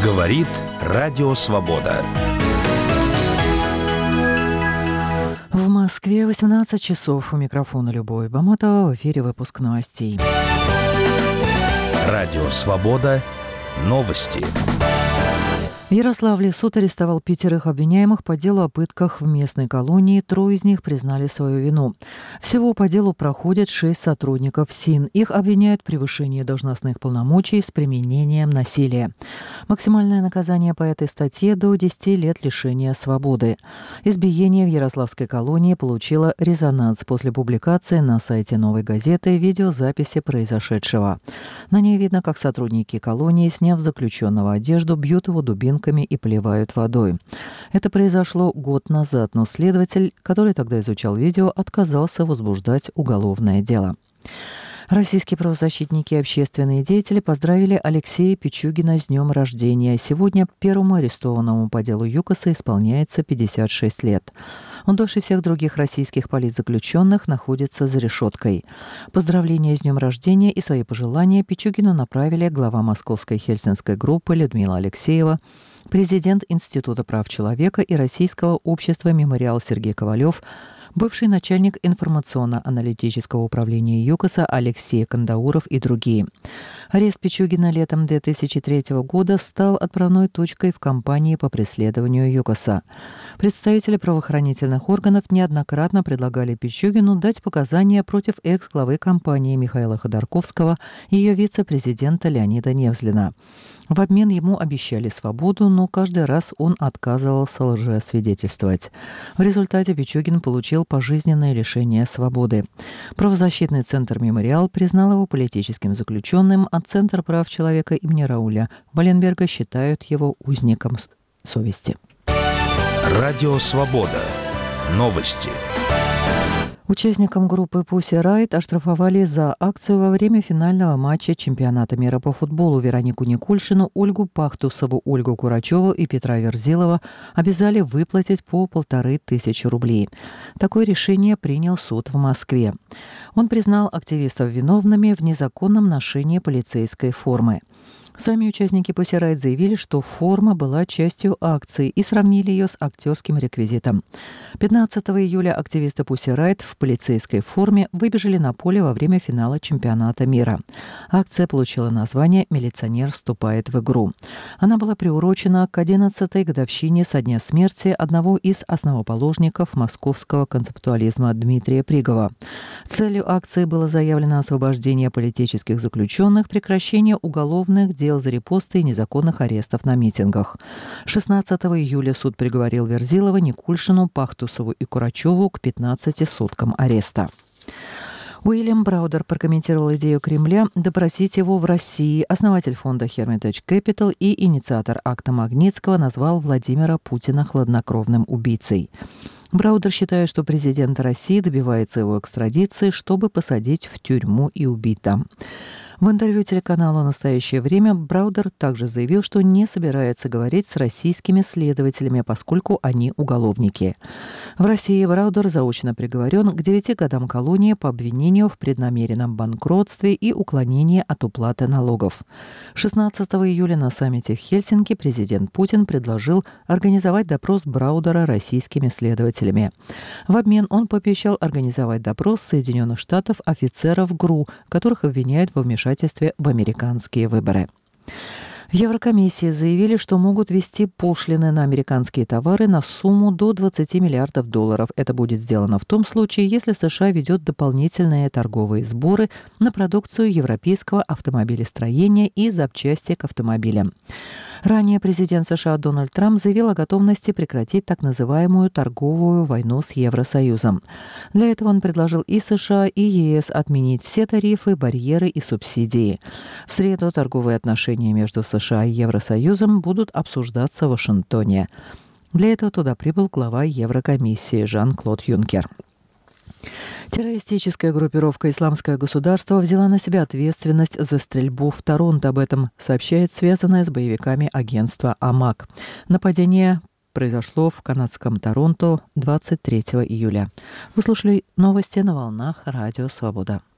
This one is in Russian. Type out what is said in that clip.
Говорит Радио Свобода. В Москве 18 часов. У микрофона Любовь Баматова. В эфире выпуск новостей. Радио Свобода. Новости. В Ярославле суд арестовал 5 обвиняемых по делу о пытках в местной колонии. 3 из них признали свою вину. Всего по делу проходят 6 сотрудников СИН. Их обвиняют в превышении должностных полномочий с применением насилия. Максимальное наказание по этой статье до 10 лет лишения свободы. Избиение в ярославской колонии получило резонанс после публикации на сайте «Новой газеты» видеозаписи произошедшего. На ней видно, как сотрудники колонии, сняв заключенного одежду, бьют его дубинками и поливают водой. Это произошло год назад, но следователь, который тогда изучал видео, отказался возбуждать уголовное дело. Российские правозащитники и общественные деятели поздравили Алексея Пичугина с днем рождения. Сегодня первому арестованному по делу ЮКОСа исполняется 56 лет. Он дольше всех других российских политзаключенных находится за решеткой. Поздравления с днем рождения и свои пожелания Пичугину направили глава московской хельсинской группы Людмила Алексеева, президент Института прав человека и Российского общества «Мемориал» Сергей Ковалев, бывший начальник информационно-аналитического управления ЮКОСа Алексей Кандауров и другие. Арест Пичугина летом 2003 года стал отправной точкой в кампании по преследованию ЮКОСа. Представители правоохранительных органов неоднократно предлагали Пичугину дать показания против экс-главы компании Михаила Ходорковского и ее вице-президента Леонида Невзлина. В обмен ему обещали свободу, но каждый раз он отказывался лжесвидетельствовать. В результате Пичугин получил пожизненное лишение свободы. Правозащитный центр «Мемориал» признал его политическим заключенным, а Центр прав человека имени Рауля Валенберга считают его узником совести. Радио Свобода. Новости. Участникам группы Pussy Riot оштрафовали за акцию во время финального матча чемпионата мира по футболу. Веронику Никульшину, Ольгу Пахтусову, Ольгу Курачеву и Петра Верзилова обязали выплатить по 1500 рублей. Такое решение принял суд в Москве. Он признал активистов виновными в незаконном ношении полицейской формы. Сами участники Pussy Riot заявили, что форма была частью акции и сравнили ее с актерским реквизитом. 15 июля активисты Pussy Riot в полицейской форме выбежали на поле во время финала чемпионата мира. Акция получила название «Милиционер вступает в игру». Она была приурочена к 11-й годовщине со дня смерти одного из основоположников московского концептуализма Дмитрия Пригова. Целью акции было заявлено освобождение политических заключенных, прекращение уголовных дел за репосты и незаконных арестов на митингах. 16 июля суд приговорил Верзилова, Никульшину, Пахтусову и Курачеву к 15 суткам ареста. Уильям Браудер прокомментировал идею Кремля допросить его в России. Основатель фонда Hermitage Capital и инициатор акта Магнитского назвал Владимира Путина хладнокровным убийцей. Браудер считает, что президент России добивается его экстрадиции, чтобы посадить в тюрьму и убить там. В интервью телеканалу «Настоящее время» Браудер также заявил, что не собирается говорить с российскими следователями, поскольку они уголовники. В России Браудер заочно приговорен к 9 годам колонии по обвинению в преднамеренном банкротстве и уклонении от уплаты налогов. 16 июля на саммите в Хельсинки президент Путин предложил организовать допрос Браудера российскими следователями. В обмен он пообещал организовать допрос Соединенных Штатов офицеров ГРУ, которых обвиняют во вмешательстве в американские выборы. В Еврокомиссии заявили, что могут ввести пошлины на американские товары на сумму до 20 миллиардов долларов. Это будет сделано в том случае, если США ведет дополнительные торговые сборы на продукцию европейского автомобилестроения и запчасти к автомобилям. Ранее президент США Дональд Трамп заявил о готовности прекратить так называемую торговую войну с Евросоюзом. Для этого он предложил и США, и ЕС отменить все тарифы, барьеры и субсидии. В среду торговые отношения между США и Евросоюзом будут обсуждаться в Вашингтоне. Для этого туда прибыл глава Еврокомиссии Жан-Клод Юнкер. Террористическая группировка «Исламское государство» взяла на себя ответственность за стрельбу в Торонто. Об этом сообщает связанное с боевиками агентство АМАК. Нападение произошло в канадском Торонто 23 июля. Вы слушали новости на волнах Радио Свобода.